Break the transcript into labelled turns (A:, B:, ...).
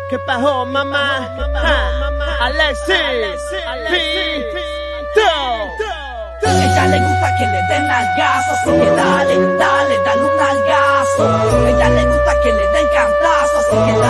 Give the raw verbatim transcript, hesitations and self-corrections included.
A: ¿Qué pasó, mamá? Ah, Alexis, Pito.
B: Ella le gusta que le den nalgazo, así que dale, dale, dale un nalgazo. Ella le gusta que le den cantazo, así que